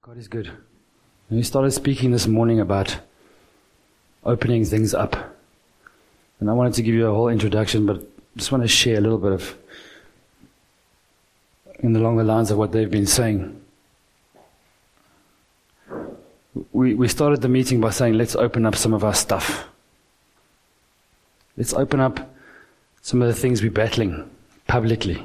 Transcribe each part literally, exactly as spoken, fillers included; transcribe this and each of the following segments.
God is good. And we started speaking this morning about opening things up. And I wanted to give you a whole introduction, but just want to share a little bit of, in along the lines of what they've been saying. We, we started the meeting by saying, let's open up some of our stuff. Let's open up some of the things we're battling publicly.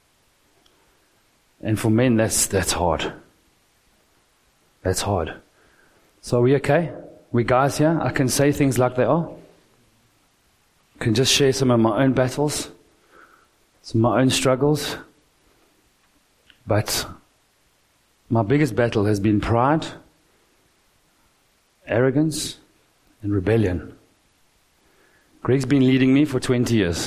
And for men, that's that's hard. That's hard. So are we okay? We guys here? I can say things like they are. I can just share some of my own battles, some of my own struggles. But my biggest battle has been pride, arrogance, and rebellion. Greg's been leading me for twenty years.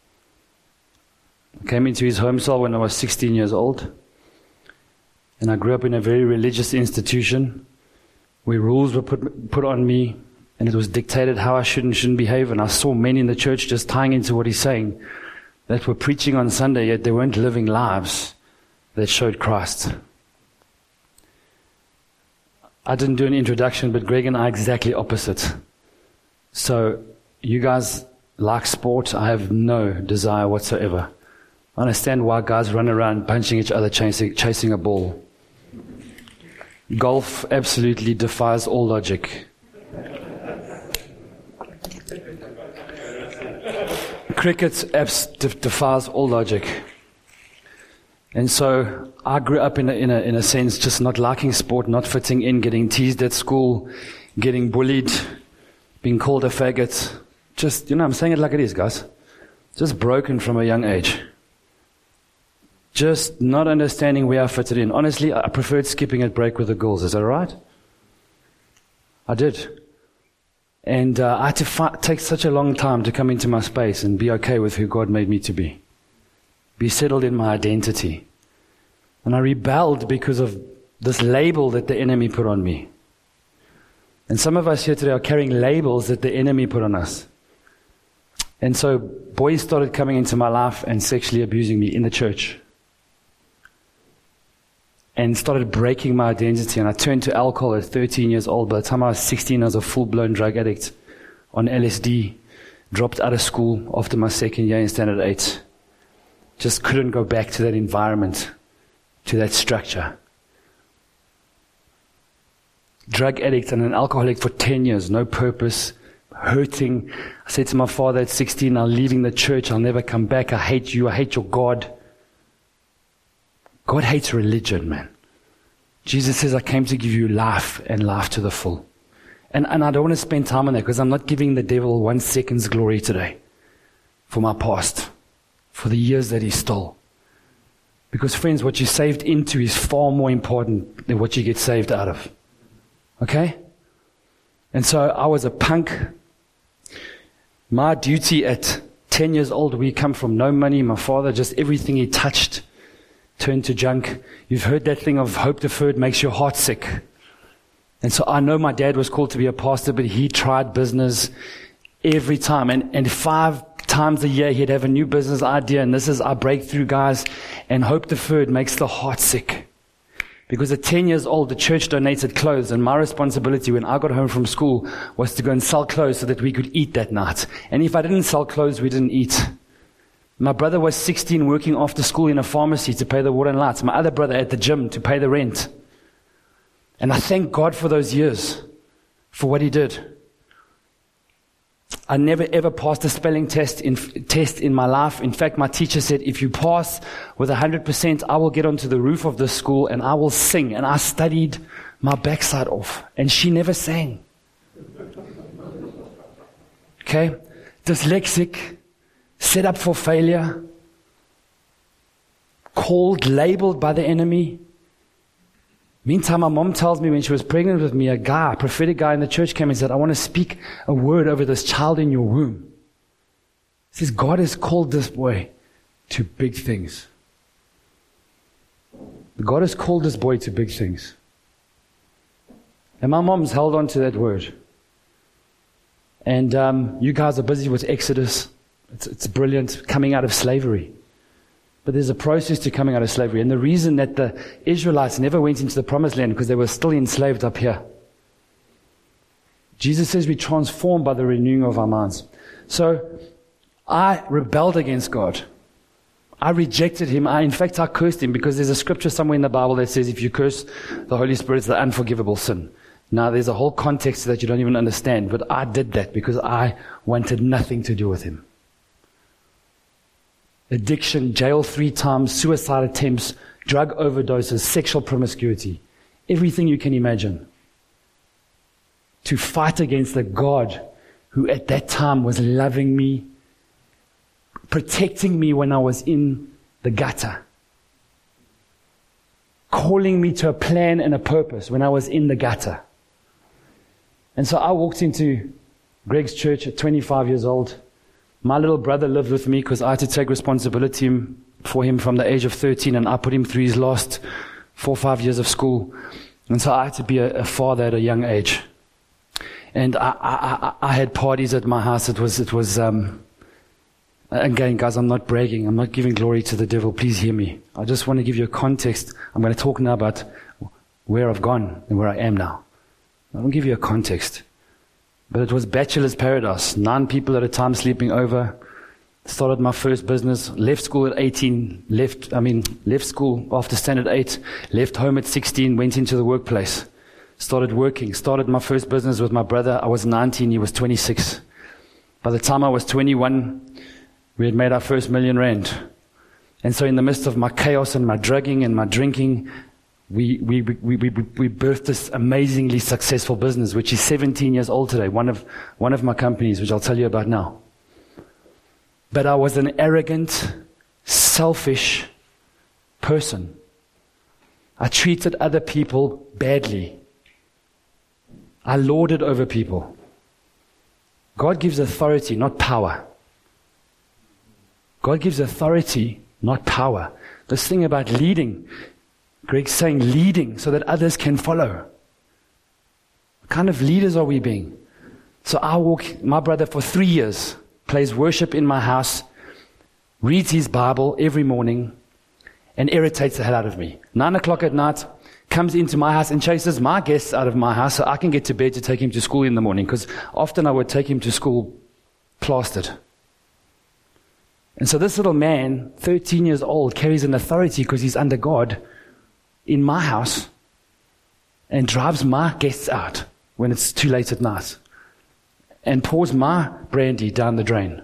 I came into his home cell when I was sixteen years old. And I grew up in a very religious institution where rules were put put on me, and it was dictated how I should and shouldn't behave. And I saw men in the church just tying into what he's saying that were preaching on Sunday, yet they weren't living lives that showed Christ. I didn't do an introduction, but Greg and I are exactly opposite. So you guys like sport. I have no desire whatsoever. I understand why guys run around punching each other, chasing, chasing a ball. Golf absolutely defies all logic. Cricket abs- defies all logic. And so I grew up in a, in a in a sense just not liking sport, not fitting in, getting teased at school, getting bullied, being called a faggot. Just, you know, I'm saying it like it is, guys. Just broken from a young age. Just not understanding where I fitted in. Honestly, I preferred skipping at break with the girls. Is that all right? I did. And uh, I had to fi- take such a long time to come into my space and be okay with who God made me to be. Be settled in my identity. And I rebelled because of this label that the enemy put on me. And some of us here today are carrying labels that the enemy put on us. And so boys started coming into my life and sexually abusing me in the church. And started breaking my identity. And I turned to alcohol at thirteen years old. By the time I was sixteen, I was a full-blown drug addict on L S D. Dropped out of school after my second year in Standard eight. Just couldn't go back to that environment, to that structure. Drug addict and an alcoholic for ten years, no purpose, hurting. I said to my father at sixteen, I'm leaving the church, I'll never come back, I hate you, I hate your God. God hates religion, man. Jesus says, I came to give you life and life to the full. And, and I don't want to spend time on that because I'm not giving the devil one second's glory today for my past, for the years that he stole. Because friends, what you saved into is far more important than what you get saved out of. Okay? And so I was a punk. My duty at ten years old, we come from no money. My father, just everything he touched turned to junk. You've heard that thing of hope deferred makes your heart sick. And so I know my dad was called to be a pastor, but he tried business every time. And, and five times a year he'd have a new business idea. And this is our breakthrough, guys. And hope deferred makes the heart sick. Because at ten years old, the church donated clothes. And my responsibility when I got home from school was to go and sell clothes so that we could eat that night. And if I didn't sell clothes, we didn't eat. My brother was sixteen working after school in a pharmacy to pay the water and lights. My other brother at the gym to pay the rent. And I thank God for those years, for what he did. I never ever passed a spelling test in, test in my life. In fact, my teacher said, if you pass with one hundred percent, I will get onto the roof of the school and I will sing. And I studied my backside off. And she never sang. Okay? Dyslexic. Set up for failure, called, labeled by the enemy. Meantime, my mom tells me when she was pregnant with me, a guy, a prophetic guy in the church came and said, I want to speak a word over this child in your womb. He says, God has called this boy to big things. God has called this boy to big things. And my mom's held on to that word. And um, you guys are busy with Exodus. It's, it's brilliant, coming out of slavery. But there's a process to coming out of slavery. And the reason that the Israelites never went into the promised land, because they were still enslaved up here. Jesus says we're transformed by the renewing of our minds. So I rebelled against God. I rejected him. I, in fact, I cursed him, because there's a scripture somewhere in the Bible that says if you curse the Holy Spirit, it's the unforgivable sin. Now, there's a whole context that you don't even understand, but I did that because I wanted nothing to do with him. Addiction, jail three times, suicide attempts, drug overdoses, sexual promiscuity, everything you can imagine. To fight against the God who at that time was loving me, protecting me when I was in the gutter, calling me to a plan and a purpose when I was in the gutter. And so I walked into Greg's church at twenty-five years old. My little brother lived with me because I had to take responsibility for him from the age of thirteen, and I put him through his last four or five years of school. And so I had to be a, a father at a young age. And I, I, I, I had parties at my house. It was, it was, um, again, guys, I'm not bragging. I'm not giving glory to the devil. Please hear me. I just want to give you a context. I'm going to talk now about where I've gone and where I am now. I will give you a context. But it was bachelor's paradise. Nine people at a time sleeping over. Started my first business. Left school at eighteen. Left, I mean, left school after standard eight. Left home at sixteen. Went into the workplace. Started working. Started my first business with my brother. I was nineteen. He was twenty-six. By the time I was twenty-one, we had made our first million rand. And so in the midst of my chaos and my drugging and my drinking, We, we, we, we, we birthed this amazingly successful business, which is seventeen years old today. One of, one of my companies, which I'll tell you about now. But I was an arrogant, selfish person. I treated other people badly. I lorded over people. God gives authority, not power. God gives authority, not power. This thing about leading, Greg's saying leading so that others can follow. What kind of leaders are we being? So I walk, my brother for three years plays worship in my house, reads his Bible every morning, and irritates the hell out of me. Nine o'clock at night, comes into my house and chases my guests out of my house so I can get to bed to take him to school in the morning, because often I would take him to school plastered. And so this little man, thirteen years old, carries an authority because he's under God in my house and drives my guests out when it's too late at night and pours my brandy down the drain.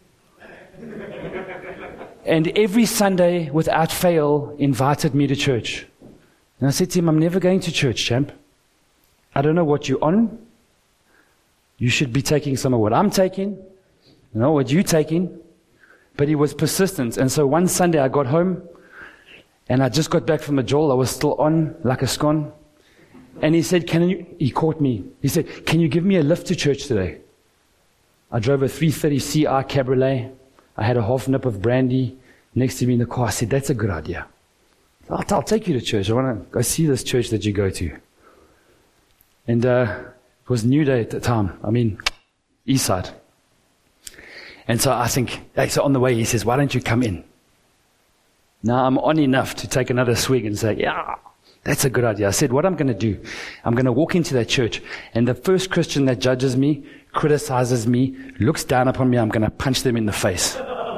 And every Sunday, without fail, invited me to church. And I said to him, I'm never going to church, champ. I don't know what you're on. You should be taking some of what I'm taking. You know, what you're taking. But he was persistent. And so one Sunday I got home, and I just got back from a joel. I was still on like a scone. And he said, can you, he caught me. He said, can you give me a lift to church today? I drove a three thirty C I Cabriolet. I had a half nip of brandy next to me in the car. I said, that's a good idea. I'll, I'll take you to church. I want to go see this church that you go to. And uh, it was New Day at the time. I mean, East Side. And so I think, hey, so on the way he says, why don't you come in? Now I'm on enough to take another swig and say, yeah, that's a good idea. I said, what I'm going to do, I'm going to walk into that church, and the first Christian that judges me, criticizes me, looks down upon me, I'm going to punch them in the face.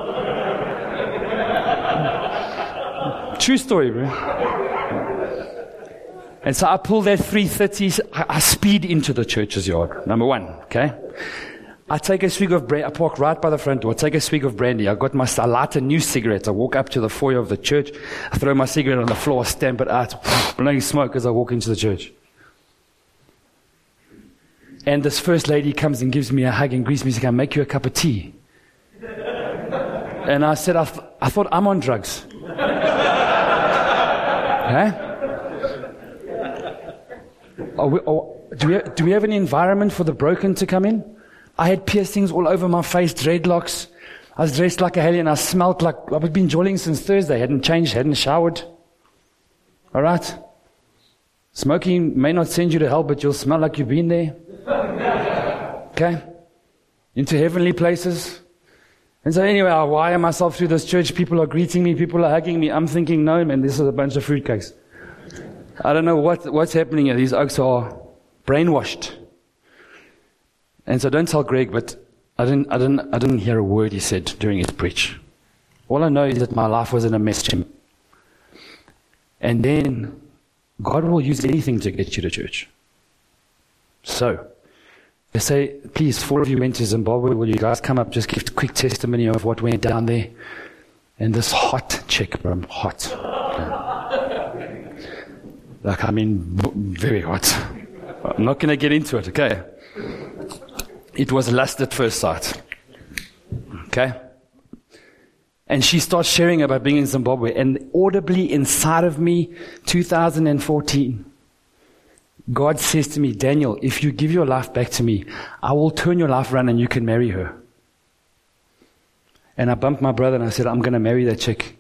True story, bro. And so I pull that three thirty, I, I speed into the church's yard, number one, okay? I take a swig of brandy. I park right by the front door. I take a swig of brandy. I got my, I light a new cigarette. I walk up to the foyer of the church. I throw my cigarette on the floor, stamp it out, blowing smoke as I walk into the church. And this first lady comes and gives me a hug and greets me. She says, "Can I make you a cup of tea?" And I said, I, th- I thought I'm on drugs. Huh? Are we, are, do, we, do we have an environment for the broken to come in? I had piercings all over my face, dreadlocks. I was dressed like a hellion. I smelled like, I've been joiling since Thursday. Hadn't changed, hadn't showered. All right? Smoking may not send you to hell, but you'll smell like you've been there. Okay? Into heavenly places. And so anyway, I wire myself through this church. People are greeting me. People are hugging me. I'm thinking, no, man, this is a bunch of fruitcakes. I don't know what what's happening here. These oaks are brainwashed. And so don't tell Greg, but I didn't, I didn't, I didn't hear a word he said during his preach. All I know is that my life was in a mess. And then God will use anything to get you to church. So, they say, please, four of you went to Zimbabwe. Will you guys come up? Just give a quick testimony of what went down there. And this hot chick, bro, hot. Okay. Like, I mean, very hot. I'm not going to get into it, okay? It was lust at first sight. Okay? And she starts sharing about being in Zimbabwe. And audibly inside of me, two thousand fourteen, God says to me, Daniel, if you give your life back to me, I will turn your life around and you can marry her. And I bumped my brother and I said, I'm going to marry that chick.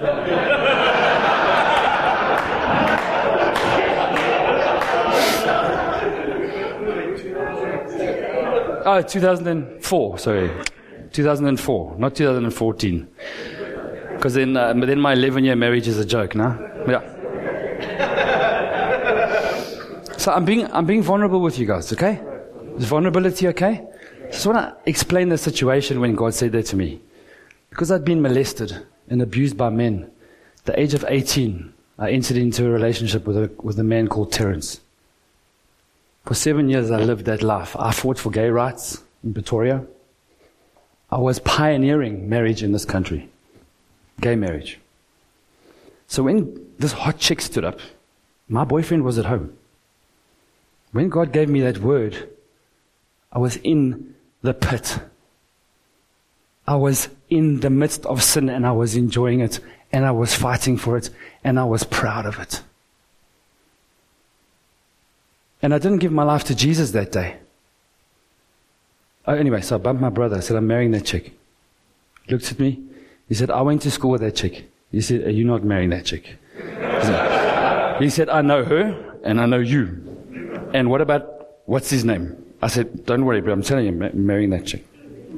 Oh, two thousand four, sorry. two thousand four, not two thousand fourteen. Because then, uh, then my eleven-year marriage is a joke, no? Yeah. So I'm being, I'm being vulnerable with you guys, okay? Is vulnerability okay? Just want to explain the situation when God said that to me. Because I'd been molested and abused by men. At the age of eighteen, I entered into a relationship with a, with a man called Terence. For seven years, I lived that life. I fought for gay rights in Pretoria. I was pioneering marriage in this country. Gay marriage. So when this hot chick stood up, my boyfriend was at home. When God gave me that word, I was in the pit. I was in the midst of sin and I was enjoying it and I was fighting for it and I was proud of it. And I didn't give my life to Jesus that day. Oh, anyway, so I bumped my brother. I said, I'm marrying that chick. He looked at me. He said, I went to school with that chick. He said, are you not marrying that chick? He said, he said, I know her and I know you. And what about, what's his name? I said, don't worry, but I'm telling you, I'm marrying that chick.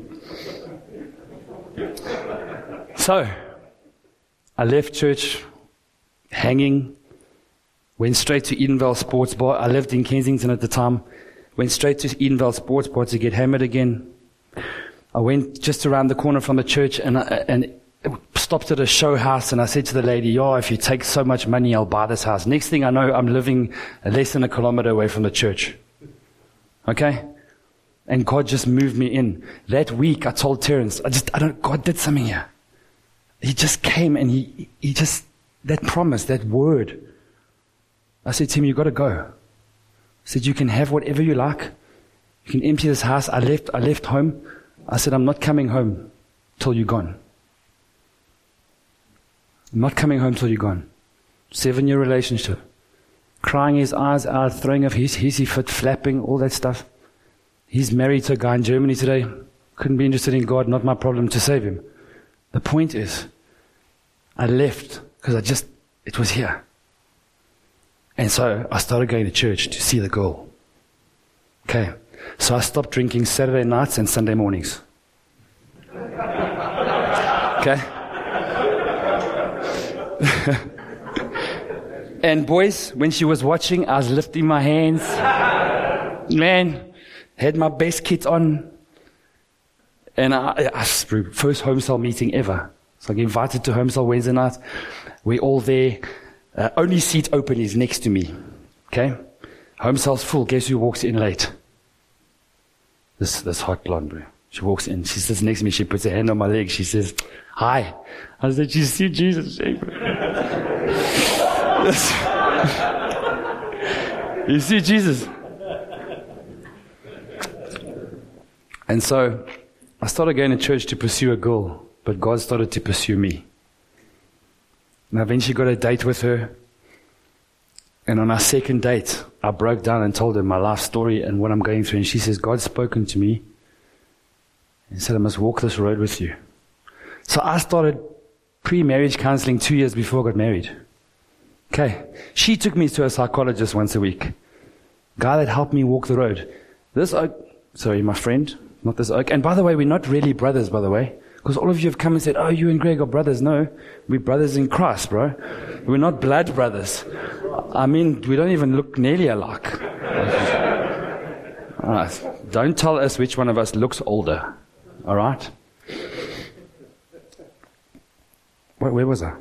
So, I left church hanging, went straight to Edenvale Sports Bar. I lived in Kensington at the time. Went straight to Edenvale Sports Bar to get hammered again. I went just around the corner from the church and I, and stopped at a show house and I said to the lady, yo, if you take so much money, I'll buy this house. Next thing I know, I'm living less than a kilometer away from the church. Okay? And God just moved me in. That week, I told Terence, I just, I don't, God did something here. He just came and he, he just, that promise, that word. I said to him, you got to go. I said, you can have whatever you like. You can empty this house. I left, I left home. I said, I'm not coming home till you're gone. I'm not coming home till you're gone. Seven-year relationship. Crying his eyes out, throwing off his hissy fit, flapping, all that stuff. He's married to a guy in Germany today. Couldn't be interested in God, not my problem to save him. The point is, I left because I just, it was here. And so I started going to church to see the girl. Okay. So I stopped drinking Saturday nights and Sunday mornings. Okay. And boys, when she was watching, I was lifting my hands. Man, had my best kit on. And I, I first home cell meeting ever. So I get invited to home cell Wednesday night. We're all there. Uh, only seat open is next to me. Okay? Home cell's full. Guess who walks in late? This this hot blonde, bro. She walks in. She sits next to me. She puts her hand on my leg. She says, hi. I said, you see Jesus? You see Jesus? And so I started going to church to pursue a girl, but God started to pursue me. And I eventually got a date with her. And on our second date, I broke down and told her my life story and what I'm going through. And she says, God's spoken to me and said, I must walk this road with you. So I started pre-marriage counseling two years before I got married. Okay. She took me to a psychologist once a week. Guy that helped me walk the road. This oak, sorry, my friend, not this oak. And by the way, we're not really brothers, by the way, because Because all of you have come and said, oh, you and Greg are brothers. No, we're brothers in Christ, bro. We're not blood brothers. I mean, we don't even look nearly alike. All right. Don't tell us which one of us looks older. All right? Where, where was I?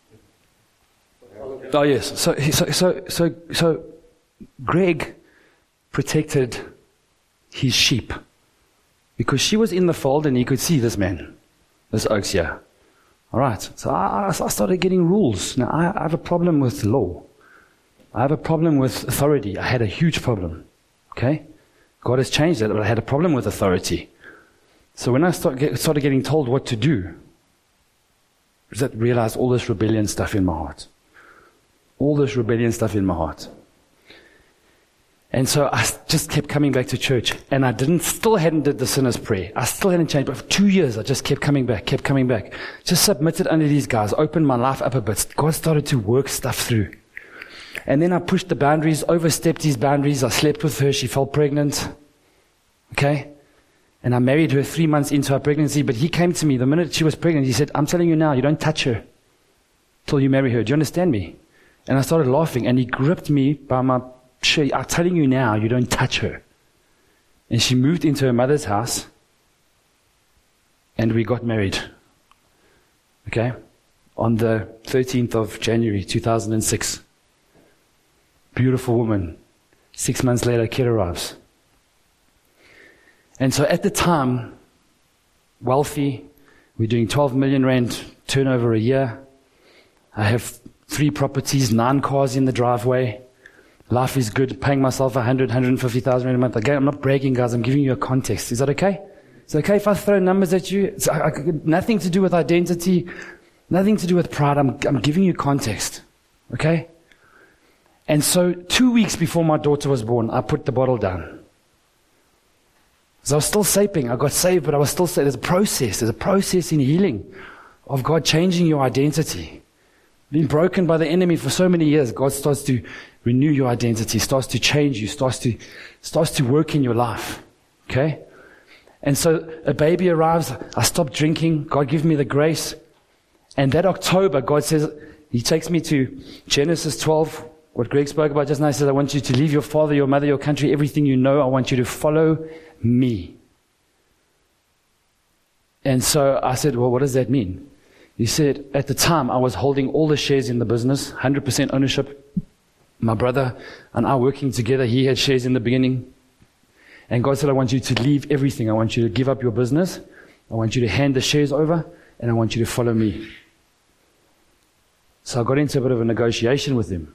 Oh, yes. So, so, so, so, so Greg protected his sheep because she was in the fold and he could see this man, this oaks here. All right. So I, I started getting rules. Now, I, I have a problem with law. I have a problem with authority. I had a huge problem. Okay? God has changed that, but I had a problem with authority. So when I start get, started getting told what to do, I realized all this rebellion stuff in my heart. All this rebellion stuff in my heart. And so I just kept coming back to church, and I didn't, still hadn't did the sinner's prayer. I still hadn't changed, but for two years I just kept coming back, kept coming back. Just submitted under these guys, opened my life up a bit. God started to work stuff through. And then I pushed the boundaries, overstepped these boundaries. I slept with her, she fell pregnant. Okay? And I married her three months into her pregnancy, but he came to me the minute she was pregnant. He said, I'm telling you now, you don't touch her till you marry her. Do you understand me? And I started laughing, and he gripped me by my shirt. I'm telling you now, you don't touch her. And she moved into her mother's house, and we got married. Okay? On the thirteenth of January, two thousand six. Beautiful woman. Six months later, kid arrives. And so at the time, wealthy, we're doing twelve million rand turnover a year. I have three properties, nine cars in the driveway. Life is good, paying myself one hundred, one hundred fifty thousand rand a month. Again, I'm not bragging, guys, I'm giving you a context. Is that okay? Is it okay if I throw numbers at you? It's I, I, nothing to do with identity, nothing to do with pride. I'm, I'm giving you context. Okay? And so two weeks before my daughter was born, I put the bottle down. So I was still saping. I got saved, but I was still saved. There's a process. There's a process in healing of God changing your identity. Been broken by the enemy for so many years. God starts to renew your identity, starts to change you, starts to starts to work in your life. Okay? And so a baby arrives. I stop drinking. God gives me the grace. And that October, God says, He takes me to Genesis twelve. What Greg spoke about just now, he says, I want you to leave your father, your mother, your country, everything you know. I want you to follow me. And so I said, well, what does that mean? He said, at the time, I was holding all the shares in the business, one hundred percent ownership. My brother and I working together, he had shares in the beginning. And God said, I want you to leave everything. I want you to give up your business. I want you to hand the shares over, and I want you to follow me. So I got into a bit of a negotiation with him.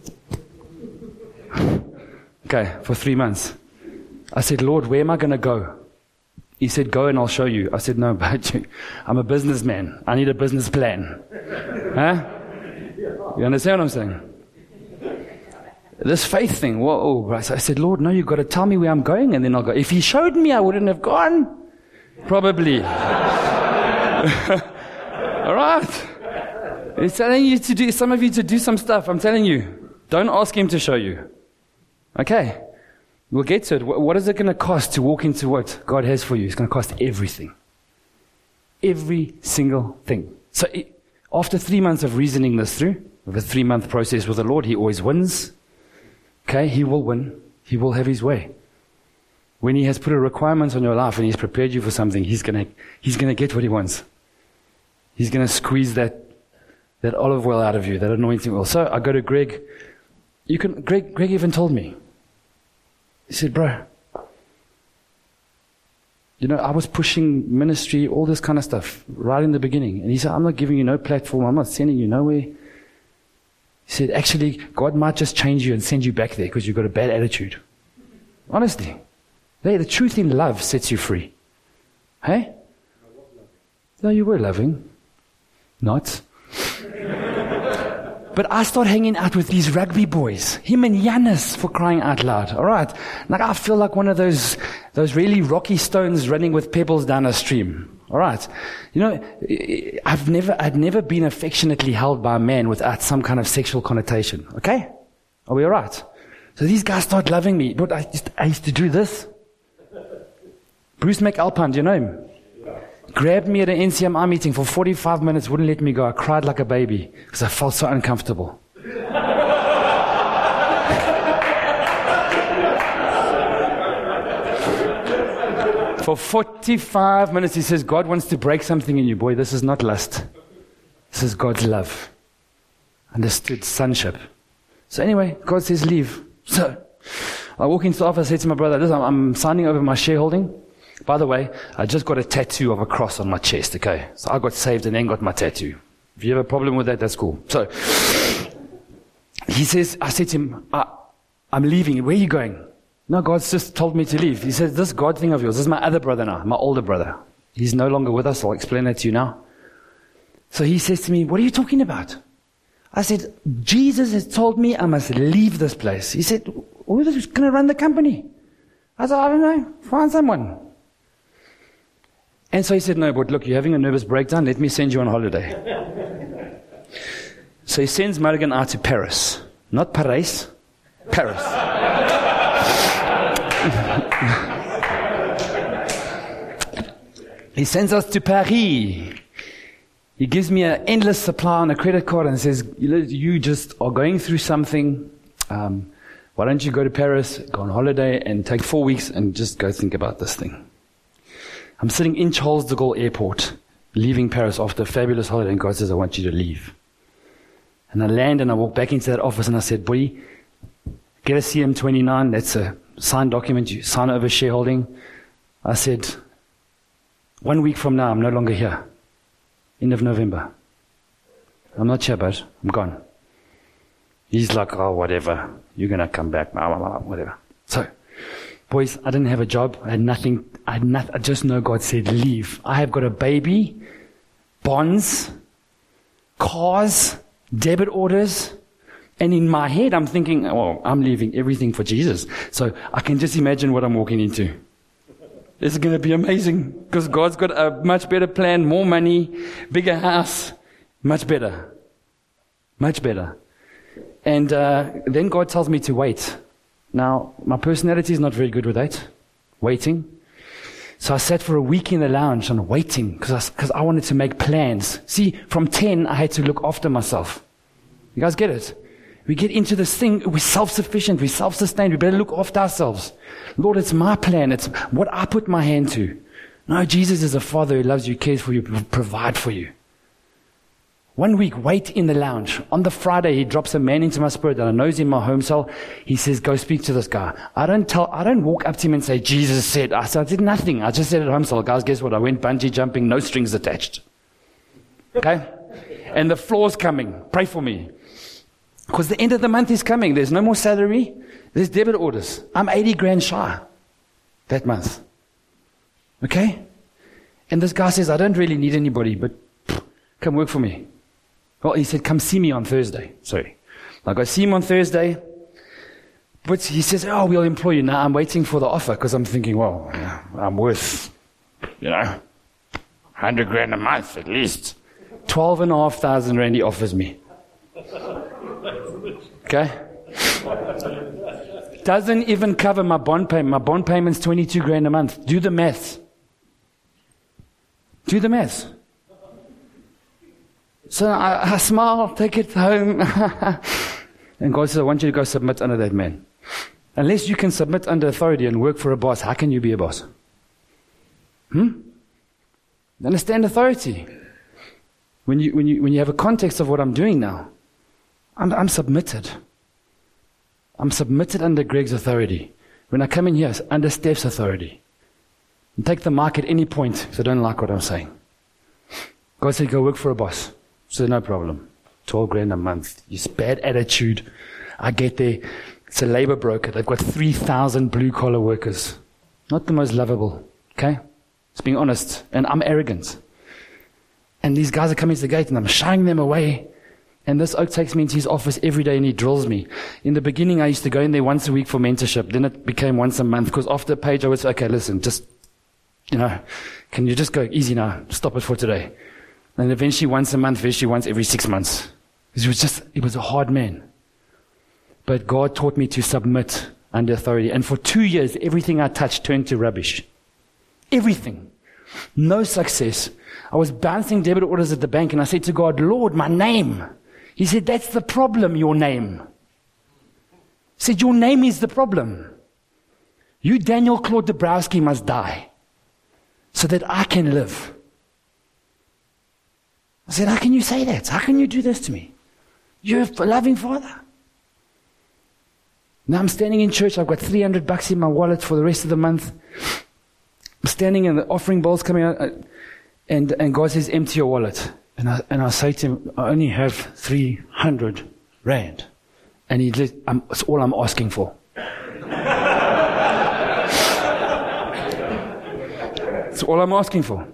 Okay, for three months. I said, Lord, where am I going to go? He said, go and I'll show you. I said, no, but I'm a businessman. I need a business plan. Huh? You understand what I'm saying? This faith thing, whoa. I said, Lord, no, you've got to tell me where I'm going, and then I'll go. If He showed me, I wouldn't have gone. Probably. All right. He's telling you to do, some of you to do some stuff. I'm telling you. Don't ask Him to show you. Okay. We'll get to it. What is it going to cost to walk into what God has for you? It's going to cost everything. Every single thing. So it, after three months of reasoning this through, with a three-month process with the Lord, He always wins. Okay, He will win. He will have His way. When He has put a requirement on your life and He's prepared you for something, He's going to He's going to get what He wants. He's going to squeeze that that olive oil out of you, that anointing oil. So I go to Greg. You can. Greg. Greg even told me. He said, bro, you know, I was pushing ministry, all this kind of stuff, right in the beginning. And he said, I'm not giving you no platform. I'm not sending you nowhere. He said, actually, God might just change you and send you back there because you've got a bad attitude. Honestly. Hey, the truth in love sets you free. Hey? No, you were loving. Not. But I start hanging out with these rugby boys. Him and Giannis, for crying out loud. All right. Like I feel like one of those those really rocky stones running with pebbles down a stream. All right. You know, I've never I'd never been affectionately held by a man without some kind of sexual connotation. Okay? Are we all right? So these guys start loving me. But I used, I used to do this. Bruce McAlpine, do you know him? grabbed me at an N C M I meeting for forty-five minutes, wouldn't let me go. I cried like a baby because I felt so uncomfortable. For forty-five minutes, he says, God wants to break something in you, boy. This is not lust. This is God's love. Understood sonship. So anyway, God says, leave. So I walk into the office, I say to my brother, listen, I'm signing over my shareholding. By the way, I just got a tattoo of a cross on my chest, okay? So I got saved and then got my tattoo. If you have a problem with that, that's cool. So he says, I said to him, I, I'm leaving. Where are you going? No, God's just told me to leave. He says, this God thing of yours, this is my other brother now, my older brother. He's no longer with us. I'll explain that to you now. So he says to me, what are you talking about? I said, Jesus has told me I must leave this place. He said, who's going to run the company? I said, I don't know. Find someone. And so he said, no, but look, you're having a nervous breakdown. Let me send you on holiday. So he sends Mulligan out to Paris. Not Paris, Paris. He sends us to Paris. He gives me an endless supply on a credit card and says, you just are going through something. Um, why don't you go to Paris, go on holiday, and take four weeks and just go think about this thing. I'm sitting in Charles de Gaulle Airport, leaving Paris after a fabulous holiday, and God says, I want you to leave. And I land and I walk back into that office and I said, boy, get a C M twenty-nine, that's a signed document, you sign over shareholding. I said, one week from now, I'm no longer here. End of November. I'm not here, but I'm gone. He's like, oh, whatever. You're going to come back. Blah, blah, blah, whatever. So, boys, I didn't have a job. I had nothing. I had nothing. I just know God said, leave. I have got a baby, bonds, cars, debit orders. And in my head, I'm thinking, oh, I'm leaving everything for Jesus. So I can just imagine what I'm walking into. It's going to be amazing because God's got a much better plan, more money, bigger house, much better. Much better. And uh, then God tells me to wait. Now, my personality is not very good with that, waiting. So I sat for a week in the lounge and waiting because I, I wanted to make plans. See, from ten, I had to look after myself. You guys get it? We get into this thing, we're self-sufficient, we're self-sustained, we better look after ourselves. Lord, it's my plan, it's what I put my hand to. No, Jesus is a Father who loves you, cares for you, provide for you. One week, wait in the lounge. On the Friday, he drops a man into my spirit that I know is in my home cell. He says, go speak to this guy. I don't tell, I don't walk up to him and say, Jesus said. I said, I did nothing. I just said at home cell, guys, guess what? I went bungee jumping, no strings attached. Okay? And the floor's coming. Pray for me. Because the end of the month is coming. There's no more salary. There's debit orders. I'm eighty grand shy that month. Okay? And this guy says, I don't really need anybody, but pff, come work for me. Well, he said, come see me on Thursday. Sorry. I go see him on Thursday. But he says, oh, we'll employ you. Now I'm waiting for the offer because I'm thinking, well, I'm worth, you know, one hundred grand a month at least. twelve and a half thousand rand he offers me. Okay? Doesn't even cover my bond payment. My bond payment's twenty-two grand a month. Do the maths. Do the maths. So I, I smile, take it home. And God says, I want you to go submit under that man. Unless you can submit under authority and work for a boss, how can you be a boss? Hmm? Understand authority. When you, when you, when you have a context of what I'm doing now, I'm, I'm submitted. I'm submitted under Greg's authority. When I come in here, it's under Steph's authority. And take the mic at any point if they don't like what I'm saying. God said, go work for a boss. So no problem. twelve grand a month. It's bad attitude. I get there. It's a labor broker. They've got three thousand blue collar workers. Not the most lovable. Okay? It's being honest. And I'm arrogant. And these guys are coming to the gate and I'm shying them away. And this oak takes me into his office every day and he drills me. In the beginning, I used to go in there once a week for mentorship. Then it became once a month because after a page, I would say, okay, listen, just, you know, can you just go easy now? Stop it for today. And eventually once a month, eventually once every six months. He was just, he was a hard man. But God taught me to submit under authority. And for two years, everything I touched turned to rubbish. Everything. No success. I was bouncing debit orders at the bank, and I said to God, Lord, my name. He said, that's the problem, your name. He said, your name is the problem. You, Daniel Claude Dabrowski, must die so that I can live. I said, how can you say that? How can you do this to me? You're a loving Father. Now I'm standing in church. I've got three hundred bucks in my wallet for the rest of the month. I'm standing and the offering bowl's coming out. And, and God says, empty your wallet. And I, and I say to him, I only have three hundred rand. And he let, I'm, it's all I'm asking for. It's all I'm asking for.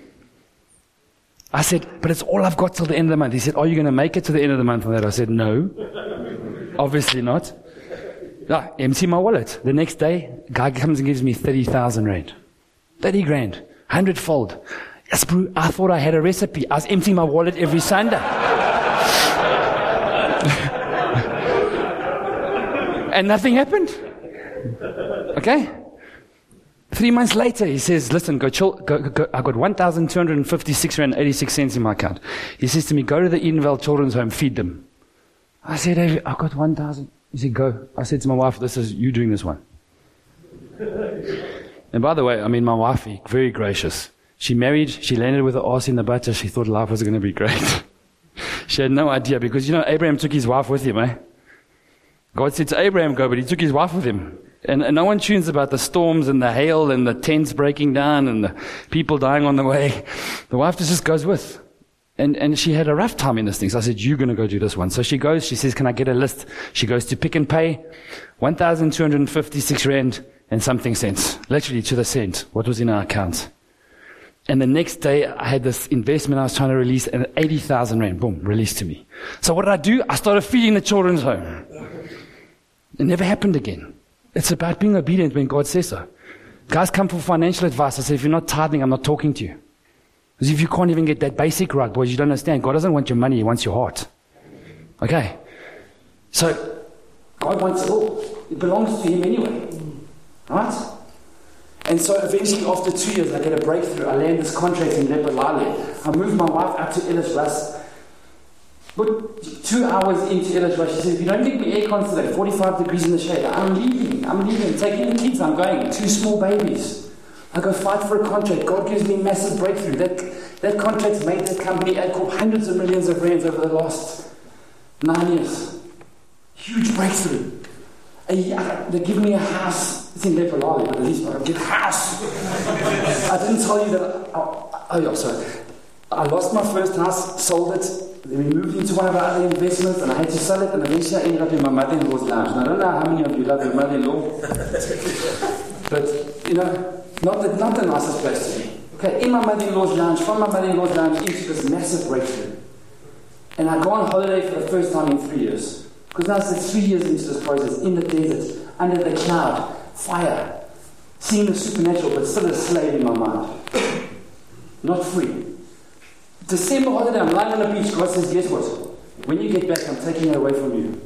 I said, but it's all I've got till the end of the month. He said, are you going to make it to the end of the month on that? I said, no. Obviously not. Ah, empty my wallet. The next day, guy comes and gives me thirty thousand rand. thirty grand. Hundredfold. Yes, bro, I thought I had a recipe. I was emptying my wallet every Sunday. And nothing happened. Okay? Three months later, he says, listen, go chill. Go, go, go. I got one thousand two hundred fifty-six rand eighty-six cents in my account. He says to me, go to the Edenvale Children's Home, feed them. I said, hey, I got one thousand. He said, go. I said to my wife, this is you doing this one. And by the way, I mean, my wife, very gracious. She married, she landed with her ass in the butter. She thought life was going to be great. She had no idea because, you know, Abraham took his wife with him, eh? God said to Abraham, go, but he took his wife with him. And, and no one tunes about the storms and the hail and the tents breaking down and the people dying on the way. The wife just goes with. And, and she had a rough time in this thing. So I said, you're going to go do this one. So she goes, she says, can I get a list? She goes to Pick and Pay, one thousand two hundred fifty-six rand and something cents. Literally to the cent, what was in our account. And the next day, I had this investment I was trying to release, and eighty thousand rand, boom, released to me. So what did I do? I started feeding the children's home. It never happened again. It's about being obedient when God says so. Guys come for financial advice. I say, if you're not tithing, I'm not talking to you. Because if you can't even get that basic right, boys, you don't understand. God doesn't want your money, He wants your heart. Okay? So, God wants it all. It belongs to Him anyway. Right? And so eventually, after two years, I get a breakthrough. I land this contract in Lephalale. I move my wife up to Ellisras. But two hours into Ellisras, she says, if you don't get me aircon today, forty-five degrees in the shade, I'm leaving. I'm leaving. Taking the kids, I'm going. Two small babies. I go fight for a contract. God gives me a massive breakthrough. That, that contract's made that company Adcorp hundreds of millions of rands over the last nine years. Huge breakthrough. A, they give me a house. It's in Lephalale, but at least I get a house. I didn't tell you that. I, oh, oh, yeah, sorry. I lost my first house, sold it. Then we moved into one of our other investments, and I had to sell it, and eventually I ended up in my mother-in-law's lounge. And I don't know how many of you love your mother-in-law, but, you know, not the, not the nicest place to be. Okay, in my mother-in-law's lounge, from my mother-in-law's lounge into this massive breakthrough. And I go on holiday for the first time in three years. Because now it's three years into this process, in the desert, under the cloud, fire, seeing the supernatural, but still a slave in my mind. Not free. December holiday, I'm lying on the beach. God says, guess what? When you get back, I'm taking it away from you.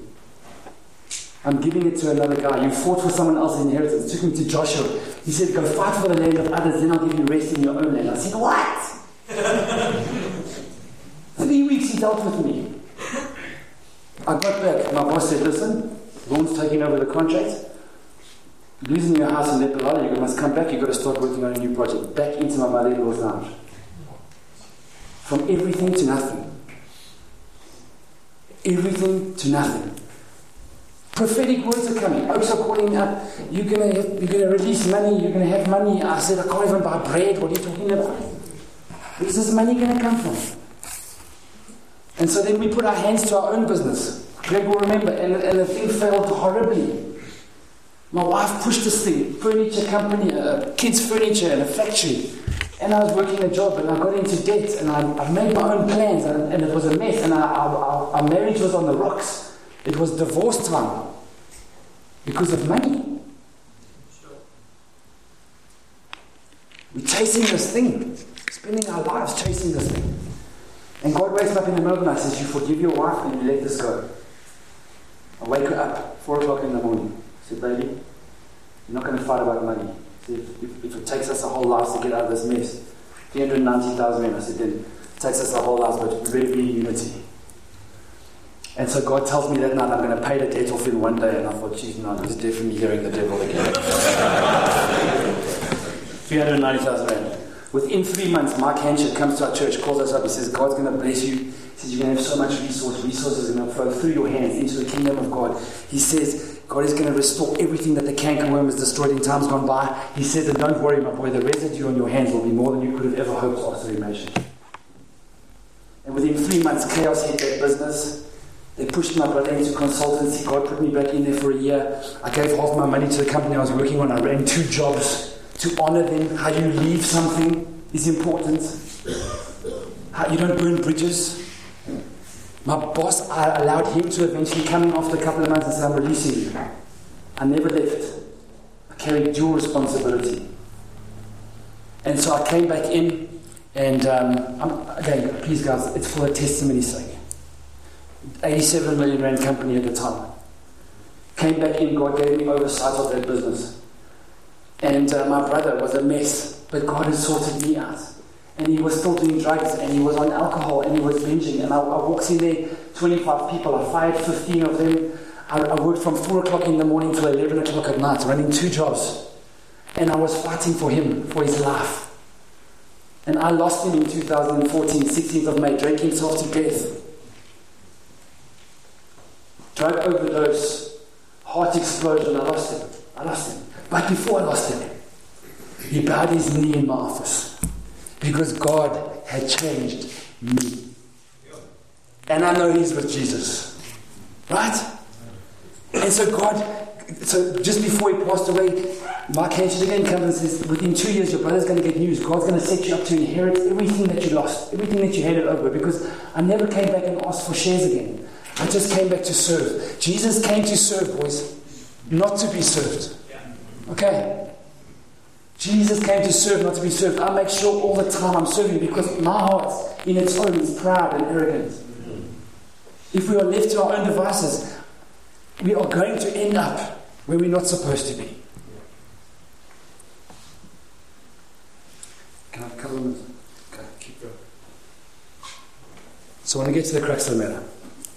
I'm giving it to another guy. You fought for someone else's inheritance. Took me to Joshua. He said, go fight for the land of others, then I'll give you rest in your own land. I said, what? Three weeks he dealt with me. I got back. My boss said, listen, Vaughn's taking over the contract. Losing your house in Lephalale, you must come back. You've got to start working on a new project. Back into my mother-in-law's lounge. From everything to nothing. Everything to nothing. Prophetic words are coming. Oaks are calling up. You're gonna have, you're gonna release money. You're gonna have money. I said, I can't even buy bread. What are you talking about? Where's this money gonna come from? And so then we put our hands to our own business. Greg will remember, and, and the thing failed horribly. My wife pushed this thing, furniture company, uh, kids' furniture, and a factory. And I was working a job, and I got into debt, and I, I made my own plans, and, and it was a mess, and I, I, I, our marriage was on the rocks. It was divorce time because of money. We're chasing this thing, spending our lives chasing this thing. And God wakes up in the middle of the night and says, you forgive your wife and you let this go. I wake her up, four o'clock in the morning. I said, baby, you're not going to fight about money. I said, if, if it takes us a whole life to get out of this mess, three hundred ninety thousand rand. I said, then it takes us our whole lives, but we better be in unity. And so God tells me that night, I'm going to pay the debt off in one day. And I thought, geez, no, this is definitely hearing the devil again. three hundred ninety thousand rand. Within three months, Mike Hanchett comes to our church, calls us up, he says, God's going to bless you. He says, you're going to have so much resource. Resources are going to flow through your hands into the kingdom of God. He says, God is going to restore everything that the cankerworm has destroyed in times gone by. He says, and don't worry, my boy, the residue on your hands will be more than you could have ever hoped after imagine. And within three months, chaos hit that business. They pushed my brother into consultancy. God put me back in there for a year. I gave half my money to the company I was working on. I ran two jobs to honor them. How you leave something is important. How you don't burn bridges. My boss, I allowed him to eventually come in after a couple of months and say, I'm releasing you. I never left. I carried dual responsibility. And so I came back in, and um, I'm, again, please guys, it's for a testimony's sake. eighty-seven million rand company at the time. Came back in, God gave me oversight of that business. And uh, my brother was a mess, but God had sorted me out. And he was still doing drugs, and he was on alcohol, and he was binging. And I, I walked in there, twenty-five people, I fired fifteen of them. I, I worked from four o'clock in the morning to eleven o'clock at night, running two jobs. And I was fighting for him, for his life. And I lost him in two thousand fourteen, sixteenth of May, drank himself to death. Drug overdose, heart explosion, I lost him. I lost him. But before I lost him, he bowed his knee in my office. Because God had changed me. And I know he's with Jesus. Right? And so God, so just before he passed away, Mark Hanchett again comes and says, within two years your brother's going to get news. God's going to set you up to inherit everything that you lost, everything that you handed over. Because I never came back and asked for shares again. I just came back to serve. Jesus came to serve, boys, not to be served. Okay? Jesus came to serve, not to be served. I make sure all the time I'm serving because my heart, in its own, is proud and arrogant. If we are left to our own devices, we are going to end up where we're not supposed to be. Can I have a couple of minutes? Okay, keep going. So I want to get to the crux of the matter.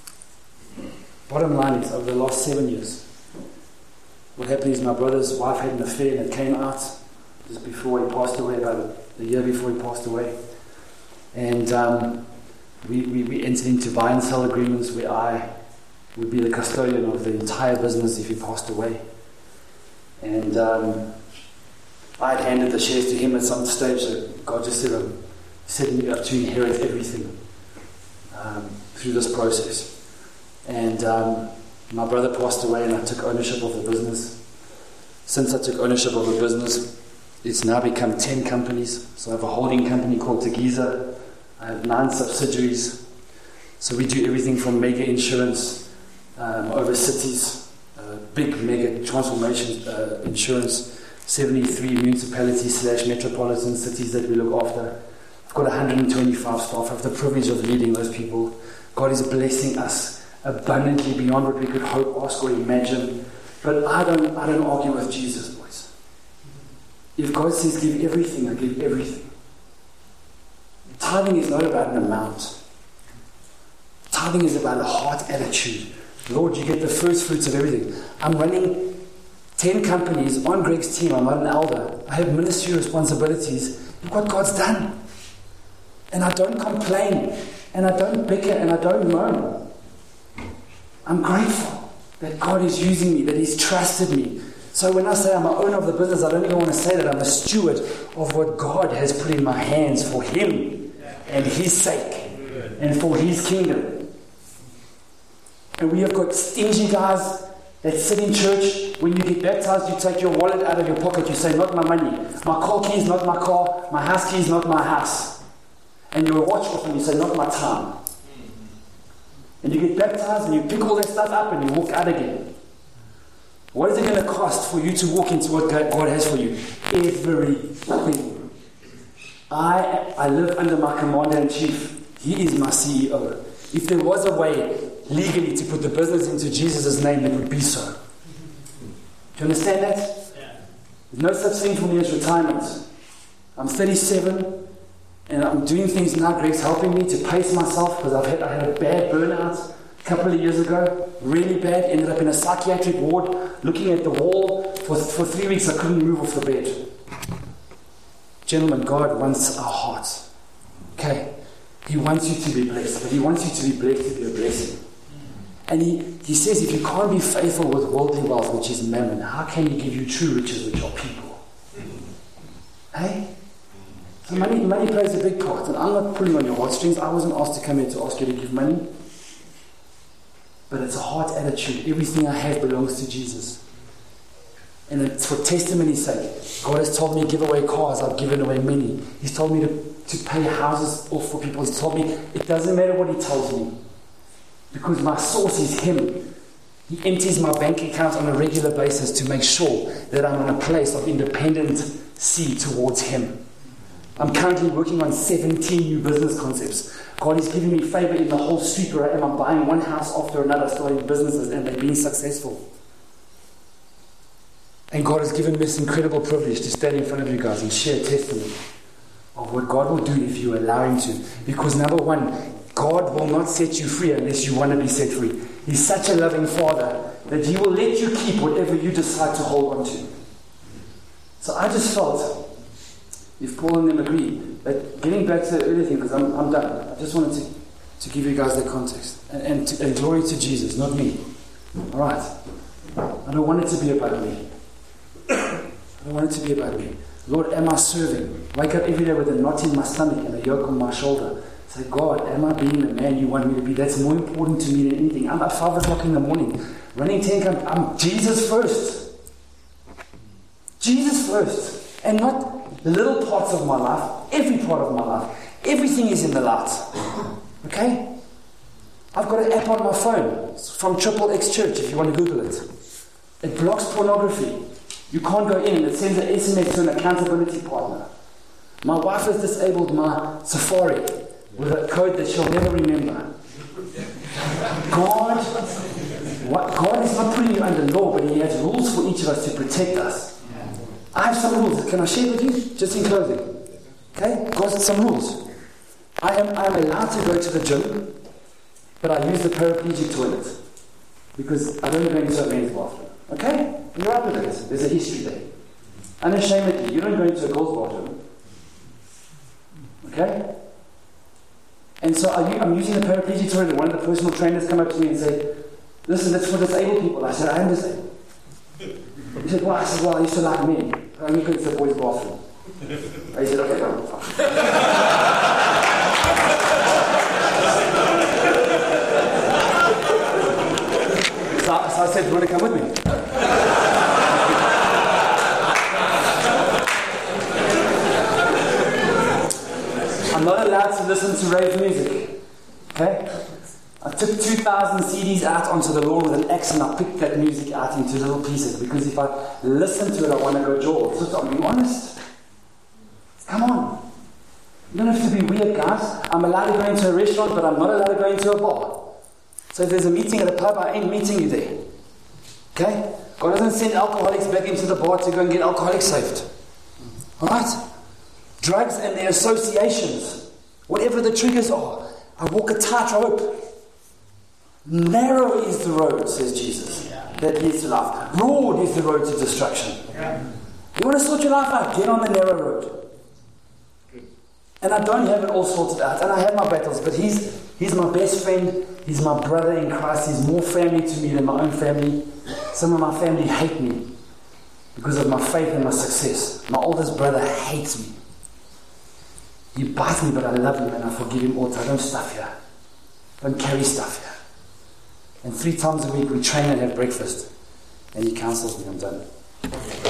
Bottom line is, over the last seven years, what happened is my brother's wife had an affair and it came out just before he passed away, about a year before he passed away. And um, we, we, we entered into buy and sell agreements where I would be the custodian of the entire business if he passed away. And um, I had handed the shares to him at some stage, so God just said, I'm setting you up to inherit everything um, through this process. And um, my brother passed away and I took ownership of the business. Since I took ownership of the business, it's now become ten companies. So I have a holding company called Tegiza. I have nine subsidiaries. So we do everything from mega insurance um, over cities, uh, big mega transformation uh, insurance, seventy-three municipalities slash metropolitan cities that we look after. I've got one hundred twenty-five staff. I have the privilege of leading those people. God is blessing us abundantly beyond what we could hope, ask, or imagine. But I don't, I don't argue with Jesus, boys. If God says give everything, I give everything. Tithing is not about an amount. Tithing is about a heart attitude. Lord, you get the first fruits of everything. I'm running ten companies on Greg's team. I'm not an elder. I have ministry responsibilities. Look what God's done. And I don't complain. And I don't bicker. And I don't moan. I'm grateful that God is using me, that He's trusted me. So when I say I'm an owner of the business, I don't even want to say that I'm a steward of what God has put in my hands for Him and His sake and for His kingdom. And we have got stingy guys that sit in church. When you get baptized, you take your wallet out of your pocket. You say, not my money. My car key is not my car. My house key is not my house. And you watch off and you say, not my time. And you get baptized and you pick all that stuff up and you walk out again. What is it going to cost for you to walk into what God has for you? Everything. I, I live under my commander-in-chief. He is my C E O. If there was a way legally to put the business into Jesus' name, it would be so. Do you understand that? Yeah. There's no such thing for me as retirement. I'm thirty-seven. And I'm doing things now. Greg's helping me to pace myself because I've had, I had a bad burnout a couple of years ago. Really bad. Ended up in a psychiatric ward looking at the wall. For, for three weeks I couldn't move off the bed. Gentlemen, God wants our hearts. Okay? He wants you to be blessed. But He wants you to be blessed to be a blessing. And he, he says if you can't be faithful with worldly wealth, which is mammon, how can He give you true riches, which are people? Hey? So money, money plays a big part, and I'm not pulling on your heartstrings. I wasn't asked to come here to ask you to give money. But it's a heart attitude. Everything I have belongs to Jesus. And it's for testimony's sake. God has told me to give away cars. I've given away many. He's told me to, to pay houses off for people. He's told me it doesn't matter what He tells me. Because my source is Him. He empties my bank account on a regular basis to make sure that I'm in a place of independency towards Him. I'm currently working on seventeen new business concepts. God is giving me favor in the whole street where I am. I'm buying one house after another, starting businesses, and they're being successful. And God has given me this incredible privilege to stand in front of you guys and share testimony of what God will do if you allow Him to. Because number one, God will not set you free unless you want to be set free. He's such a loving Father that He will let you keep whatever you decide to hold on to. So I just felt, if Paul and them agree, that getting back to the earlier thing, because I'm, I'm done, I just wanted to, to give you guys that context. And, and, to, and glory to Jesus, not me. Alright? I don't want it to be about me. I don't want it to be about me. Lord, am I serving? Wake up every day with a knot in my stomach and a yoke on my shoulder. Say, God, am I being the man you want me to be? That's more important to me than anything. I'm at five o'clock in the morning, running ten K. I'm Jesus first. Jesus first. And not the little parts of my life, every part of my life. Everything is in the light. Okay? I've got an app on my phone. It's from Triple X Church, if you want to Google it. It blocks pornography. You can't go in, and it sends an S M S to an accountability partner. My wife has disabled my Safari with a code that she'll never remember. God, what, God is not putting you under law, but He has rules for each of us to protect us. I have some rules. Can I share with you? Just in closing. Okay? God's some rules. I am, I am allowed to go to the gym, but I use the paraplegic toilet because I don't go into a men's bathroom. Okay? You're up with it. There's a history there. Unashamedly, you don't go into a girl's bathroom. Okay? And so I'm using the paraplegic toilet, and one of the personal trainers come up to me and say, listen, that's for disabled people. I said, I am disabled. He said, well, I said, well, I used to like men. I only go to the boys' bathroom. I said, okay, go. so, so I said, do you want to come with me? I'm not allowed to listen to rave music. Okay? I took two thousand C Ds out onto the lawn with an axe and I picked that music out into little pieces because if I listen to it, I want to go jaw. So I'm being honest. Come on. You don't have to be weird, guys. I'm allowed to go into a restaurant, but I'm not allowed to go into a bar. So if there's a meeting at a pub, I ain't meeting you there. Okay? God doesn't send alcoholics back into the bar to go and get alcoholics saved. Alright? Drugs and their associations. Whatever the triggers are. I walk a tightrope. Narrow is the road, says Jesus, that leads to life. Broad is the road to destruction. You want to sort your life out? Get on the narrow road. And I don't have it all sorted out. And I have my battles, but he's he's my best friend. He's my brother in Christ. He's more family to me than my own family. Some of my family hate me because of my faith and my success. My oldest brother hates me. He bites me, but I love him and I forgive him all the time. I don't stuff here. I don't carry stuff here. And three times a week we train and have breakfast. And he counsels me. I'm done.